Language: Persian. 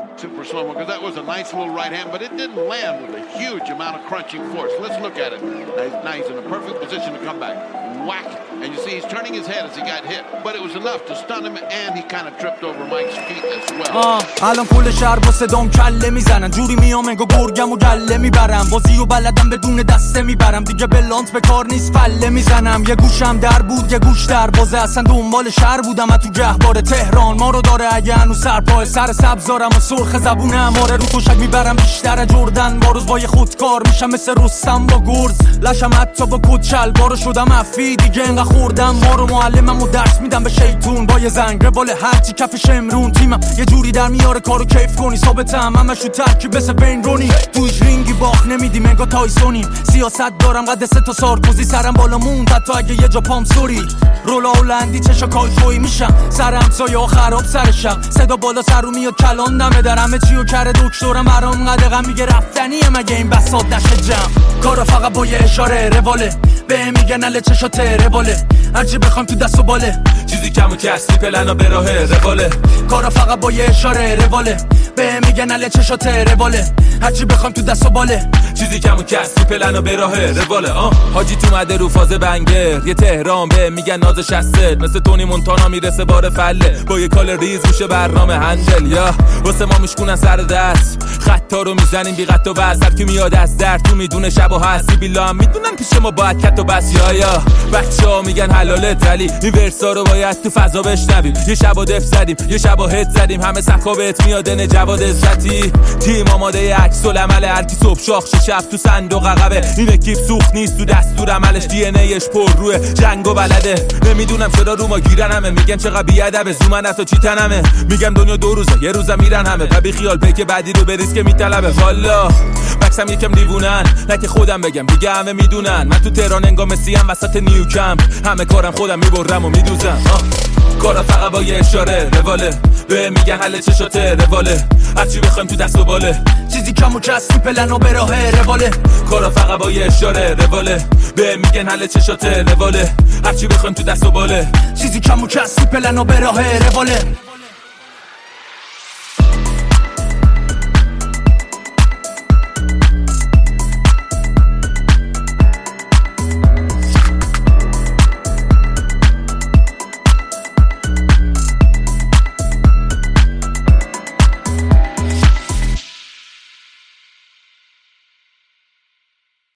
super slow-mo, because that was a nice little right hand, but it didn't land with a huge amount of crunching force. Let's look at it. Now he's in a perfect position to come back. Whack. And you see he's turning his head as he got hit, but it was enough to stun him, and he kind of tripped over Mike's feet as well. الان کل شهر با صدام کله میزنن، جوری میام انگار گرگم و گله میبرم، بازی و بلدم بدون دسته میبرم، دیگه بلانت به کار نیست فله میزنم. یه گوشم در بود یه گوش در بازه، اصلا دنبال شهر بودم تو گهواره تهران ما رو داره اگه هنوز سرپای سر سبزارم و سرخ زبونم، آره رو تشک میبرم بیشتر جردن، با روز با یه خودکار میشم مثل رستم با گرز، لشم حتی با کچل بارو شدم افی دیگه انقدر خوردم ما رو، معلمم و درس میدم به شیطون با یه زنگ روال هرچی کفش امرون، تیمم یه جوری در میاره کارو کیف کنی، ثابتم همش رو ترکیب مثل بین رونی، تویش رینگی باخ نمیدیم انگار تایسونیم، سیاست دارم قد سه تا سارکوزی، سرم بالا موند حتی اگه یه جا پام سوری، رولا هلندی چشا کالتوی میشم، سرم سایه ها خراب سر شب، صدا بالا سر رو میاد کلان دمه در همه چی و کره دکترم برام قدقم میگه رفتنیه مگه این بساط نشه جمع، کارا فقط با یه اشاره رواله، به میگن اله چشاته رواله، هرچی بخوام تو دست و باله، چیزی کم و کسی پلنا به راه رواله، کارا فقط با یه اشاره رواله، به میگن اله چشاته رواله، هرچی بخوام تو دست و باله، چیزی کم و کسی پلنا به راه رواله. حاجی تو مده رو فاز بنگر، یه تهران به میگن نازش هسته، مثل تونی مونتانا میرسه بار فله، با یه کال ریز میشه برنامه هندل، یا واسه ما میشکنن سر دست، خطا رو میزنیم بی قط و بس، هر کی میاد از در تو میدونه شب و هستی بیلا هم میدونن پیش ما باید کت و بس، یا بچه‌ها میگن حلالت ولی این ورسا رو باید تو فضا بشنویم، یه شبا دف زدیم یه شبا هد زدیم، همه سخا بهت میادن جواد عزتی، تیم آماده عکس العمل، هر کی صبح شاخ شب تو صندوق عقبه، این اکیپ سوخت نیست تو دستور عملش، دی ان ایش پر روی جنگ و بلده، نمیدونم چرا رو ما گیرن همه، میگن چقدر بیادبه زومن حتی چی تنمه، میگم دنیا دو روزه یه روزم میرن همه، و بی خیال پیک بعدی رو بریز که میطلبه، والا بکسم یکم دیوونن نه که خودم بگم دیگه همه میدونن، من تو تهران انگار مسیم وسط نیوکمپ، همه کارم خودم میبرم و میدوزم، کارا فقط با یه اشاره رواله، به میگن حل چشاته رواله، هرچی بخوایم تو دست و باله، چیزی کم و کسی پلنا به راه رواله، کارا فقط با یه اشاره رواله، به میگن حل چشاته رواله، هرچی بخوایم تو دست و باله، چیزی کم و کسی پلنا به راه رواله.